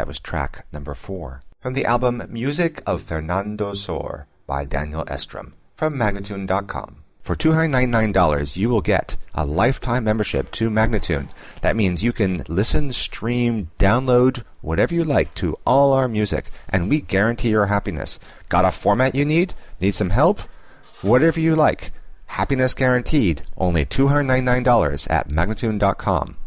That was track number 4. From the album Music of Fernando Sor by Daniel Estrom from Magnatune.com. For $299, you will get a lifetime membership to Magnatune. That means you can listen, stream, download, whatever you like to all our music, and we guarantee your happiness. Got a format you need? Need some help? Whatever you like. Happiness guaranteed. Only $299 at Magnatune.com.